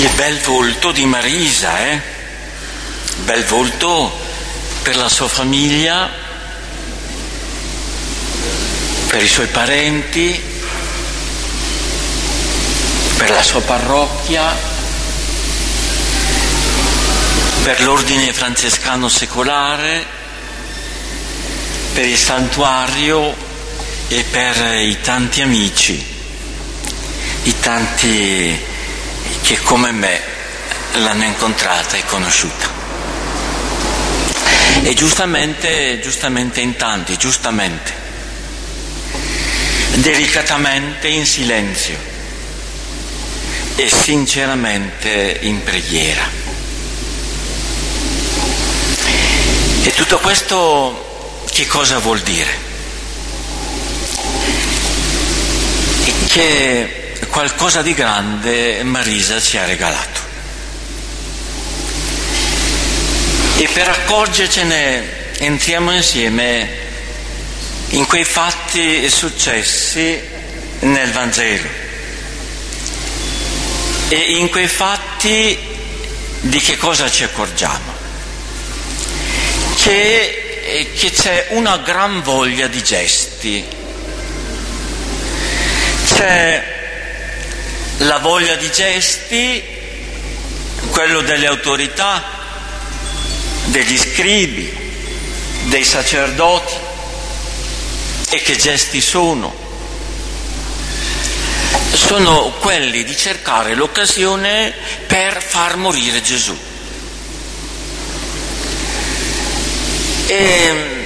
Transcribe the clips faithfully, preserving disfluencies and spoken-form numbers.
Il bel volto di Marisa, eh? Bel volto per la sua famiglia, per i suoi parenti, per la sua parrocchia, per l'ordine francescano secolare, per il santuario e per i tanti amici, i tanti che come me l'hanno incontrata e conosciuta. E giustamente, giustamente in tanti, giustamente, delicatamente in silenzio e sinceramente in preghiera. E tutto questo che cosa vuol dire? Che qualcosa di grande Marisa ci ha regalato. E per accorgercene entriamo insieme in quei fatti successi nel Vangelo. E in quei fatti di che cosa ci accorgiamo? Che, che c'è una gran voglia di gesti. C'è la voglia di gesti, quello delle autorità, degli scribi, dei sacerdoti. E che gesti sono? Sono quelli di cercare l'occasione per far morire Gesù. E,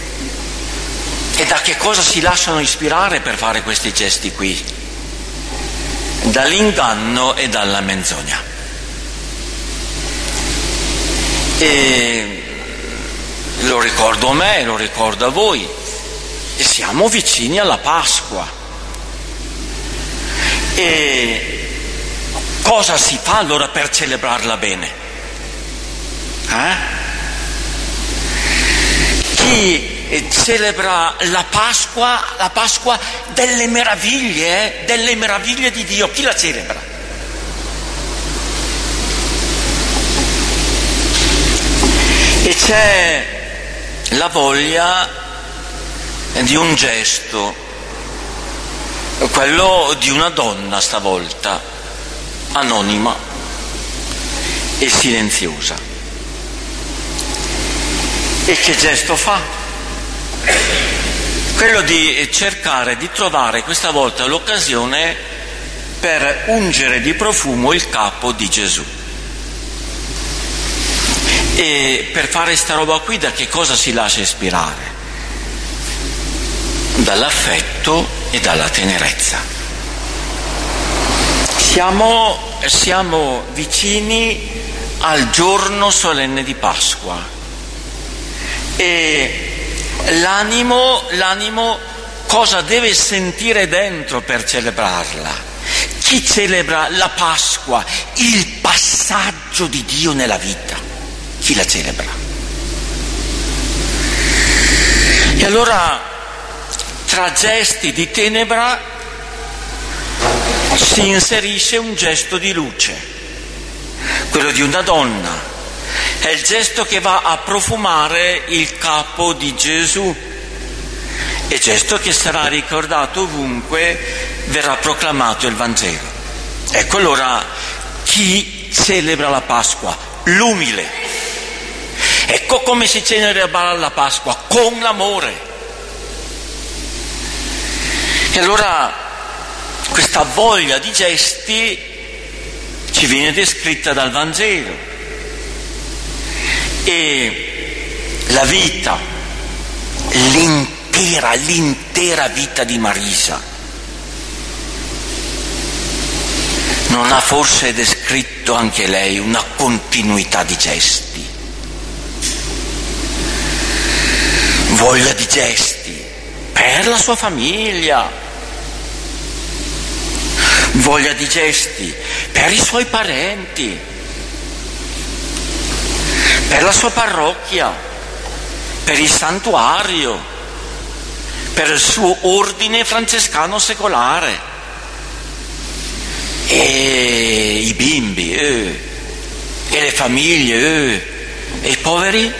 e da che cosa si lasciano ispirare per fare questi gesti qui? Dall'inganno e dalla menzogna. E lo ricordo a me, lo ricordo a voi, e siamo vicini alla Pasqua. E cosa si fa allora per celebrarla bene? Eh? Chi celebra la Pasqua, la Pasqua delle meraviglie, eh? delle meraviglie di Dio, chi la celebra? E c'è la voglia di un gesto, quello di una donna stavolta, anonima e silenziosa. E che gesto fa? Quello di cercare di trovare questa volta l'occasione per ungere di profumo il capo di Gesù. E per fare sta roba qui da che cosa si lascia ispirare? Dall'affetto e dalla tenerezza. Siamo, siamo vicini al giorno solenne di Pasqua e l'animo, l'animo cosa deve sentire dentro per celebrarla? Chi celebra la Pasqua, il passaggio di Dio nella vita? Chi la celebra? E allora, tra gesti di tenebra si inserisce un gesto di luce, quello di una donna. È il gesto che va a profumare il capo di Gesù, e gesto che sarà ricordato ovunque verrà proclamato il Vangelo. Ecco allora chi celebra la Pasqua? L'umile. Ecco come si celebra la Pasqua, con l'amore. E allora questa voglia di gesti ci viene descritta dal Vangelo. E la vita, l'intera, l'intera vita di Marisa non ha forse descritto anche lei una continuità di gesti? Voglia di gesti per la sua famiglia, voglia di gesti per i suoi parenti, per la sua parrocchia, per il santuario, per il suo ordine francescano secolare. e i bimbi, eh, e le famiglie, eh, e i poveri?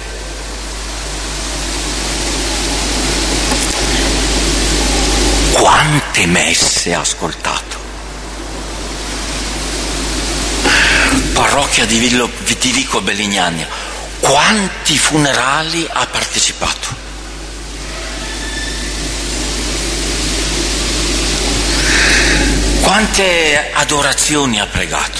Quante messe ha ascoltato? Parrocchia di, Villo, di Vico Belignani, quanti funerali ha partecipato? Quante adorazioni ha pregato?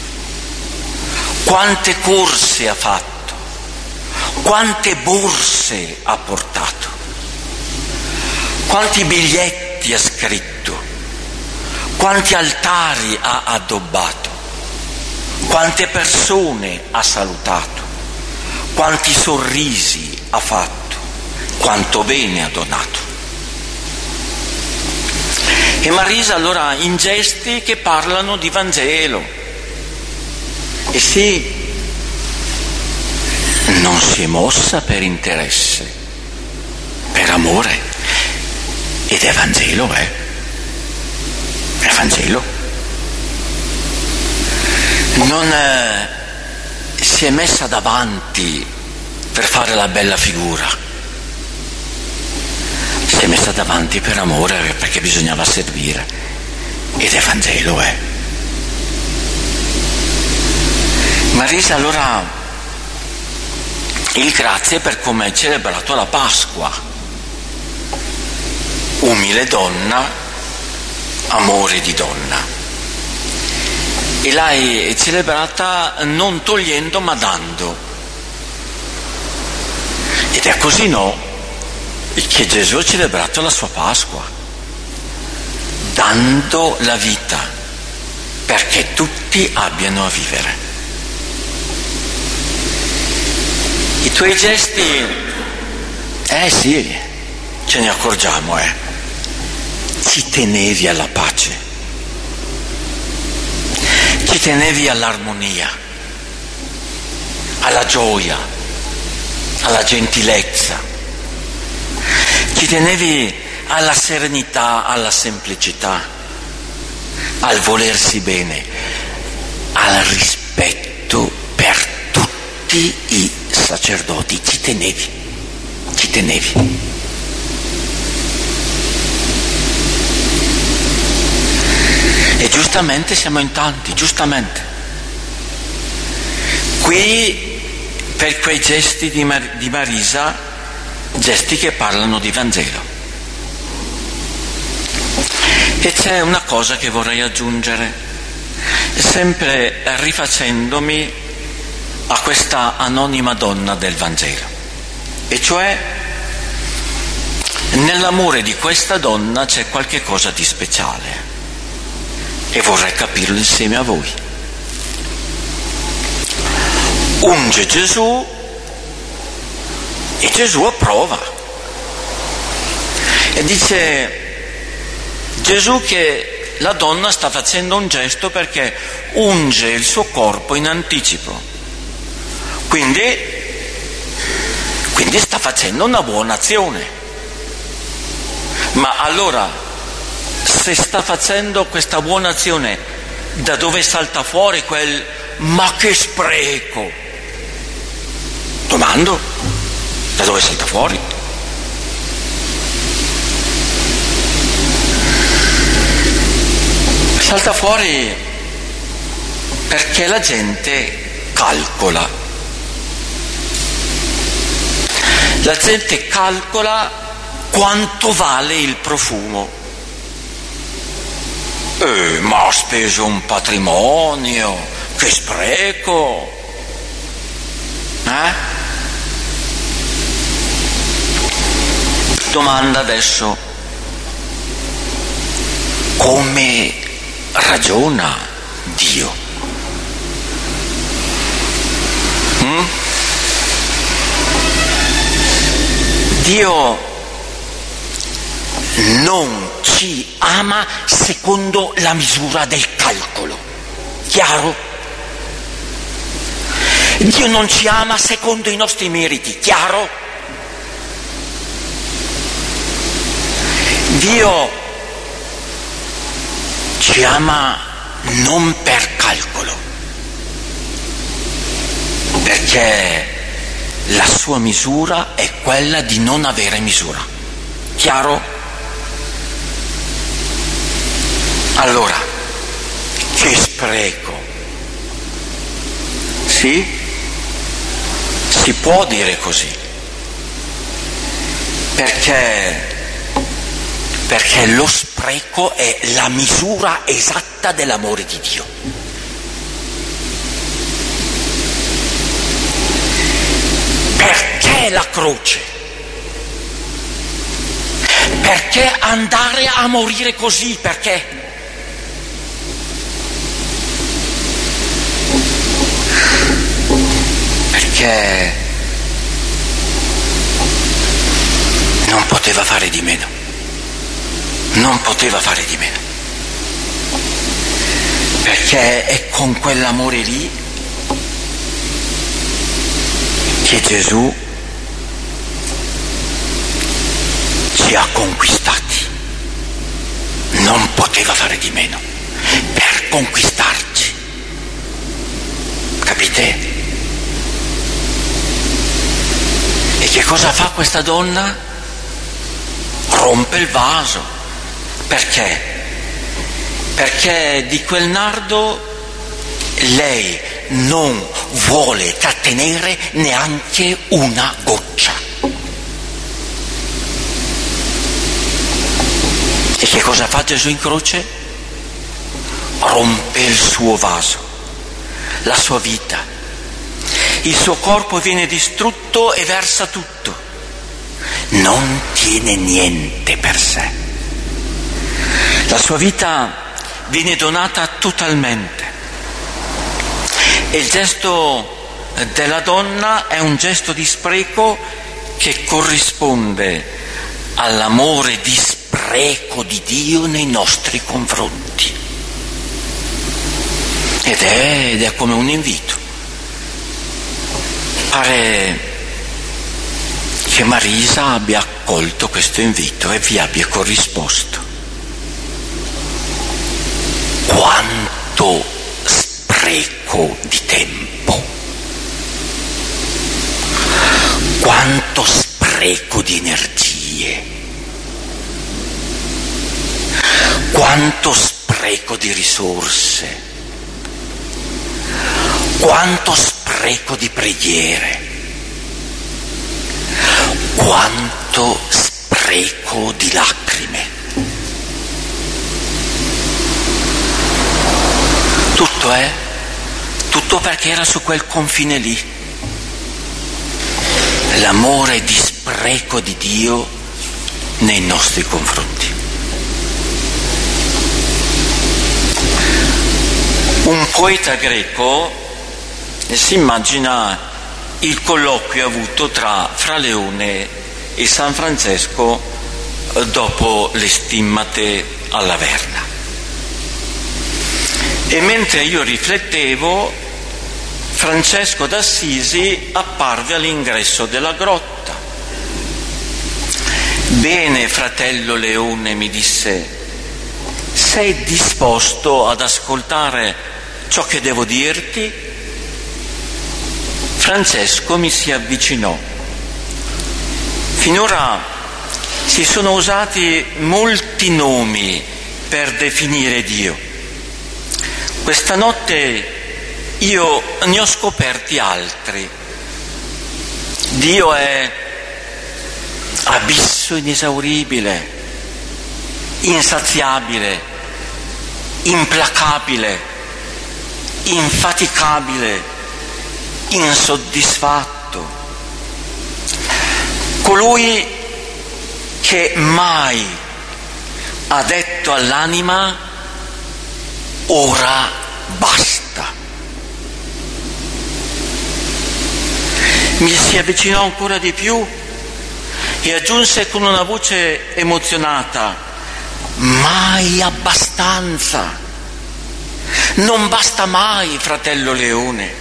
Quante corse ha fatto? Quante borse ha portato? Quanti biglietti ha scritto? Quanti altari ha addobbato? Quante persone ha salutato? Quanti sorrisi ha fatto? Quanto bene ha donato? E Marisa allora in gesti che parlano di Vangelo. E sì, non si è mossa per interesse, per amore. Ed è Vangelo, eh? È Vangelo. Non eh, si è messa davanti per fare la bella figura, si è messa davanti per amore, perché bisognava servire, ed è Vangelo, eh. Marisa allora il grazie per come hai celebrato la Pasqua, umile donna, amore di donna. E l'hai celebrata non togliendo ma dando. Ed è così, no, che Gesù ha celebrato la sua Pasqua, dando la vita perché tutti abbiano a vivere. I tuoi gesti, eh sì, ce ne accorgiamo, eh, ci tenevi alla pace. Ci tenevi all'armonia, alla gioia, alla gentilezza, ci tenevi alla serenità, alla semplicità, al volersi bene, al rispetto per tutti i sacerdoti, ci tenevi, ci tenevi. E giustamente siamo in tanti, giustamente. Qui per quei gesti di, Mar- di Marisa, gesti che parlano di Vangelo. E c'è una cosa che vorrei aggiungere, sempre rifacendomi a questa anonima donna del Vangelo, e cioè nell'amore di questa donna c'è qualche cosa di speciale. E vorrei capirlo insieme a voi. Unge Gesù e Gesù approva. E dice Gesù che la donna sta facendo un gesto perché unge il suo corpo in anticipo. Quindi, quindi sta facendo una buona azione. Ma allora, se sta facendo questa buona azione, da dove salta fuori quel ma che spreco? Domando, da dove salta fuori? Salta fuori perché la gente calcola. La gente calcola quanto vale il profumo. Eh, ma ha speso un patrimonio, che spreco, eh? Domanda adesso, come ragiona Dio? Mm? Dio non ci ama secondo la misura del calcolo, chiaro? Dio non ci ama secondo i nostri meriti, chiaro? Dio ci ama non per calcolo, perché la sua misura è quella di non avere misura. Chiaro? Allora, che spreco. Sì? Si può dire così. Perché, perché lo spreco è la misura esatta dell'amore di Dio. Perché la croce? Perché andare a morire così? Perché? Perché non poteva fare di meno, non poteva fare di meno, perché è con quell'amore lì che Gesù ci ha conquistati, non poteva fare di meno per conquistarci, capite? E che cosa fa questa donna? Rompe il vaso. Perché? Perché di quel nardo lei non vuole trattenere neanche una goccia. E che cosa fa Gesù in croce? Rompe il suo vaso, la sua vita. Il suo corpo viene distrutto e versa tutto. Non tiene niente per sé. La sua vita viene donata totalmente. E il gesto della donna è un gesto di spreco che corrisponde all'amore di spreco di Dio nei nostri confronti. Ed è, ed è come un invito. Pare che Marisa abbia accolto questo invito e vi abbia corrisposto. Quanto spreco di tempo, quanto spreco di energie, quanto spreco di risorse, quanto spreco di preghiere, quanto spreco di lacrime. Tutto è, tutto perché era su quel confine lì. L'amore di spreco di Dio nei nostri confronti. Un poeta greco si immagina il colloquio avuto tra Fra Leone e San Francesco dopo le stimmate alla Verna. E mentre io riflettevo, Francesco d'Assisi apparve all'ingresso della grotta. Bene, fratello Leone, mi disse, sei disposto ad ascoltare ciò che devo dirti? Francesco mi si avvicinò. Finora si sono usati molti nomi per definire Dio. Questa notte io ne ho scoperti altri. Dio è abisso inesauribile, insaziabile, implacabile, infaticabile, insoddisfatto, colui che mai ha detto all'anima ora basta. Mi si avvicinò ancora di più e aggiunse con una voce emozionata: mai abbastanza, non basta mai, fratello Leone.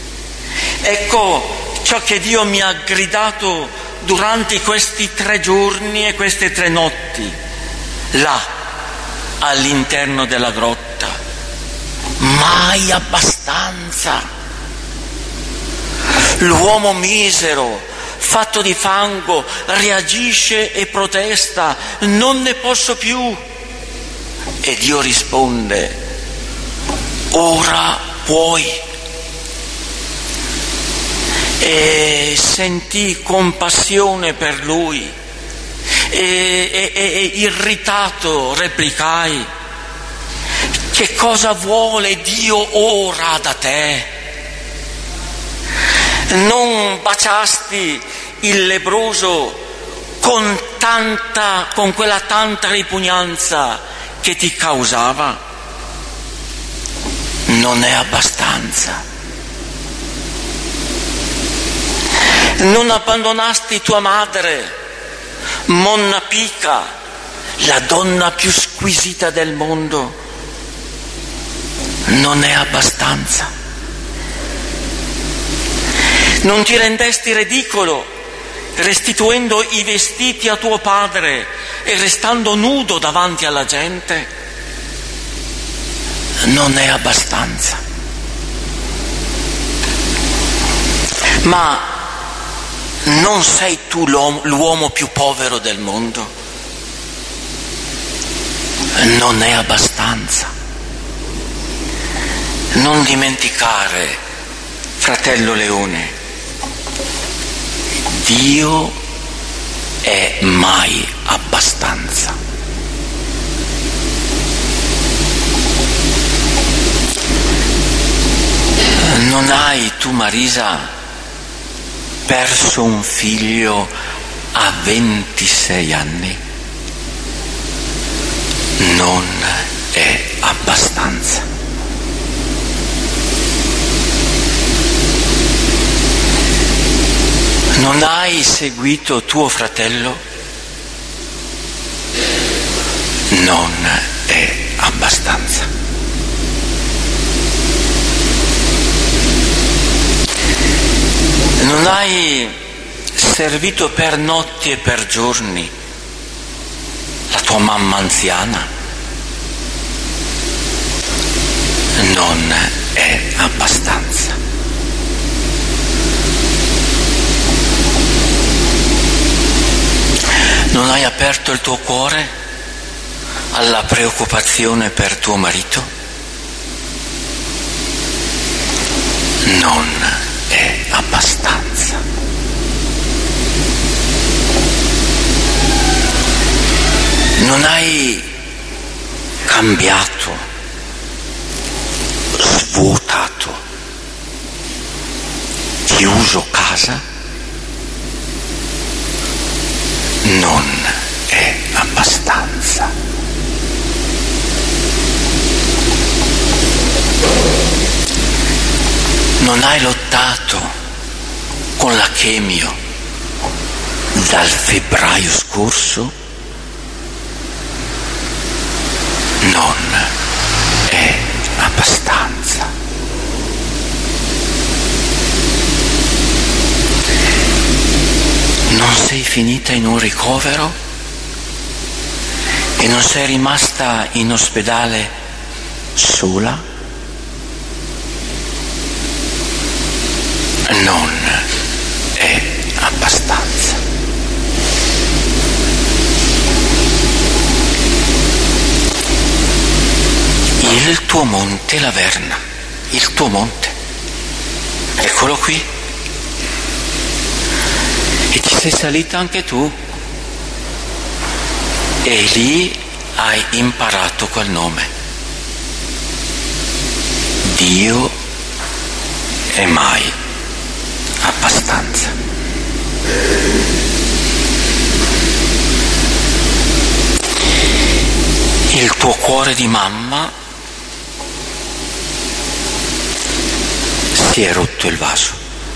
Ecco ciò che Dio mi ha gridato durante questi tre giorni e queste tre notti, là, all'interno della grotta. mai abbastanza. L'uomo misero, fatto di fango, reagisce e protesta: non ne posso più. E Dio risponde: ora puoi. E sentì compassione per lui e, e, e irritato replicai: che cosa vuole Dio ora da te? Non baciasti il lebbroso con tanta, con quella tanta ripugnanza che ti causava? Non è abbastanza. Non abbandonasti tua madre, Monna Pica, la donna più squisita del mondo? Non è abbastanza. Non ti rendesti ridicolo restituendo i vestiti a tuo padre e restando nudo davanti alla gente? Non è abbastanza. Ma non sei tu l'uomo, l'uomo più povero del mondo? Non è abbastanza. Non dimenticare, fratello Leone, Dio è mai abbastanza. Non hai tu, Marisa, perso un figlio a ventisei anni? Non è abbastanza. Non hai seguito tuo fratello? Non è abbastanza. Non hai servito per notti e per giorni la tua mamma anziana? Non è abbastanza. Non hai aperto il tuo cuore alla preoccupazione per tuo marito? Non è abbastanza. Non hai cambiato, svuotato, chiuso casa? Non è abbastanza. Non hai lottato con la chemio dal febbraio scorso? Non è abbastanza. Non sei finita in un ricovero e non sei rimasta in ospedale sola? Non è abbastanza. Il tuo monte Laverna, il tuo monte, eccolo qui. E ci sei salita anche tu, e lì hai imparato quel nome. Dio è mai abbastanza. Il tuo cuore di mamma si è rotto il vaso.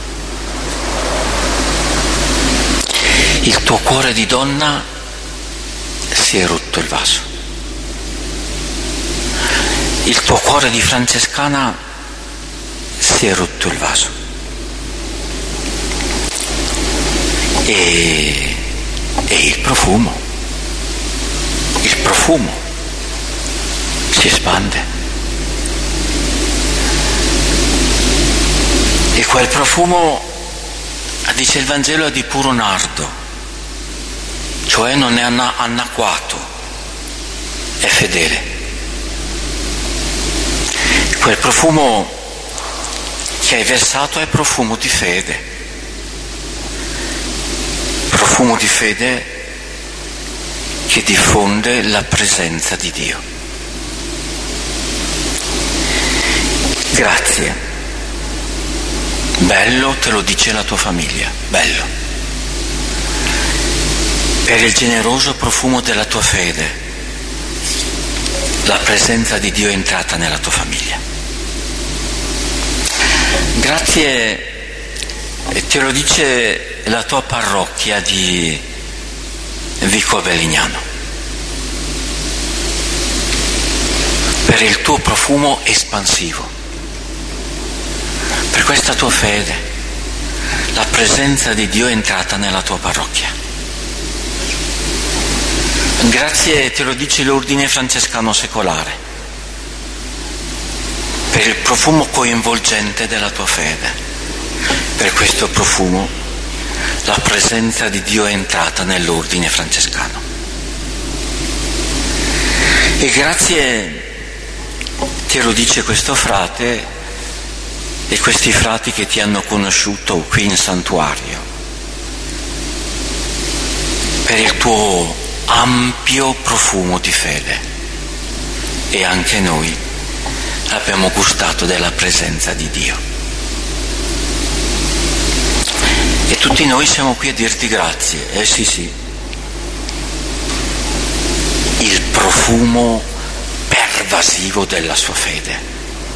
Il tuo cuore di donna si è rotto il vaso. Il tuo cuore di francescana si è rotto il vaso. E, e il profumo, il profumo si espande. Quel profumo, dice il Vangelo, è di puro nardo, cioè non è anacquato, è fedele. Quel profumo che hai versato è profumo di fede, profumo di fede che diffonde la presenza di Dio. Grazie. Bello, te lo dice la tua famiglia, bello. Per il generoso profumo della tua fede, la presenza di Dio è entrata nella tua famiglia. Grazie, te lo dice la tua parrocchia di Vico Bellignano, per il tuo profumo espansivo, per questa tua fede, la presenza di Dio è entrata nella tua parrocchia. Grazie, te lo dice l'ordine francescano secolare, per il profumo coinvolgente della tua fede, per questo profumo la presenza di Dio è entrata nell'ordine francescano. E grazie, te lo dice questo frate e questi frati che ti hanno conosciuto qui in santuario, per il tuo ampio profumo di fede. E anche noi abbiamo gustato della presenza di Dio. E tutti noi siamo qui a dirti grazie. Eh sì sì, il profumo pervasivo della sua fede.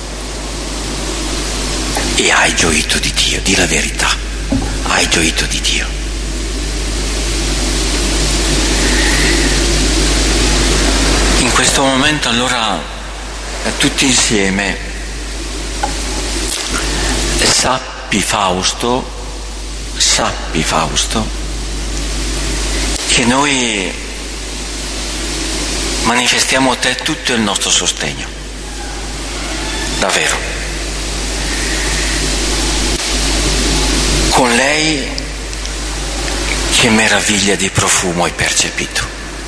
E hai gioito di Dio, di la verità, hai gioito di Dio. In questo momento allora tutti insieme sappi Fausto, sappi Fausto, che noi manifestiamo a te tutto il nostro sostegno, davvero. Con lei che meraviglia di profumo hai percepito.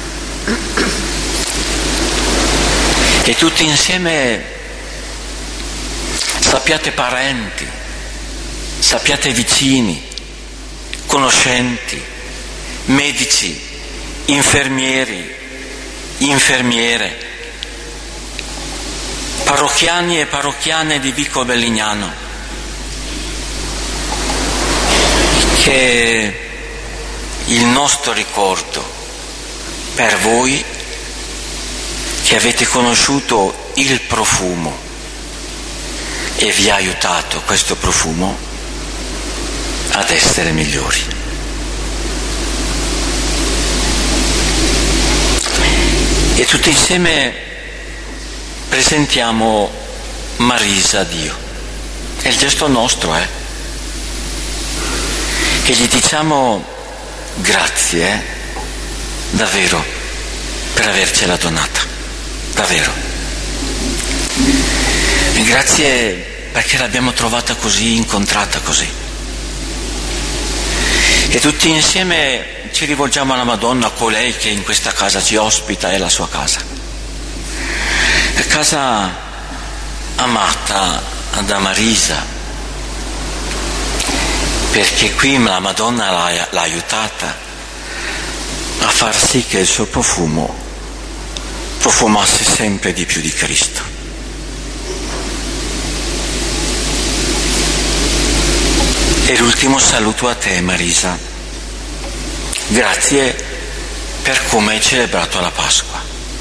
E tutti insieme sappiate parenti, sappiate vicini, conoscenti, medici, infermieri, infermiere, parrocchiani e parrocchiane di Vico Bellignano, che il nostro ricordo per voi che avete conosciuto il profumo e vi ha aiutato questo profumo ad essere migliori. E tutti insieme presentiamo Marisa a Dio. È il gesto nostro, eh? E gli diciamo grazie, eh? Davvero, per avercela donata, davvero. E grazie perché l'abbiamo trovata così, incontrata così. E tutti insieme ci rivolgiamo alla Madonna, colei che in questa casa ci ospita, è la sua casa. È casa amata da Marisa, perché qui la Madonna l'ha, l'ha aiutata a far sì che il suo profumo profumasse sempre di più di Cristo. E l'ultimo saluto a te, Marisa. Grazie per come hai celebrato la Pasqua,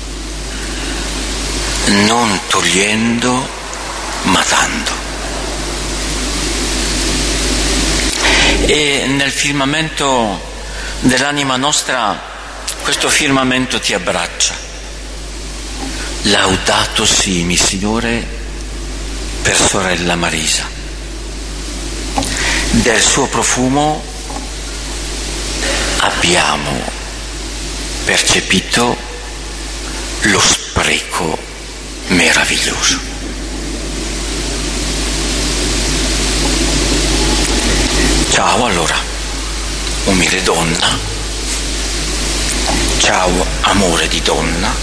non togliendo ma dando. E nel firmamento dell'anima nostra, questo firmamento ti abbraccia. Laudato sii, Signore, per sorella Marisa. Del suo profumo abbiamo percepito lo spreco meraviglioso. Ciao allora, umile donna, ciao amore di donna,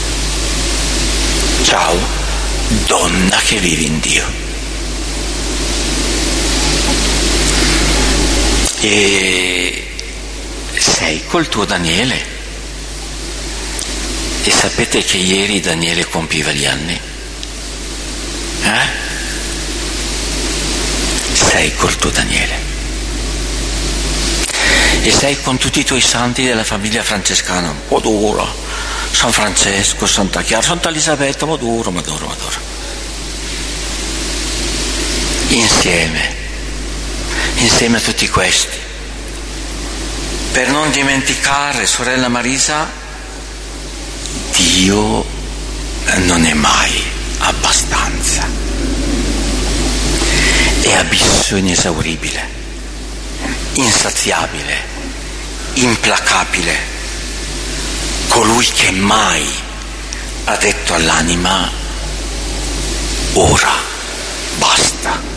ciao donna che vive in Dio. E sei col tuo Daniele. E sapete che ieri Daniele compiva gli anni? Eh? Sei col tuo Daniele. E sei con tutti i tuoi santi della famiglia francescana, Maduro, San Francesco, Santa Chiara, Santa Elisabetta, Maduro, Maduro, Maduro. Insieme, insieme a tutti questi. Per non dimenticare, sorella Marisa, Dio non è mai abbastanza. È abisso inesauribile, insaziabile, implacabile, colui che mai ha detto all'anima ora basta.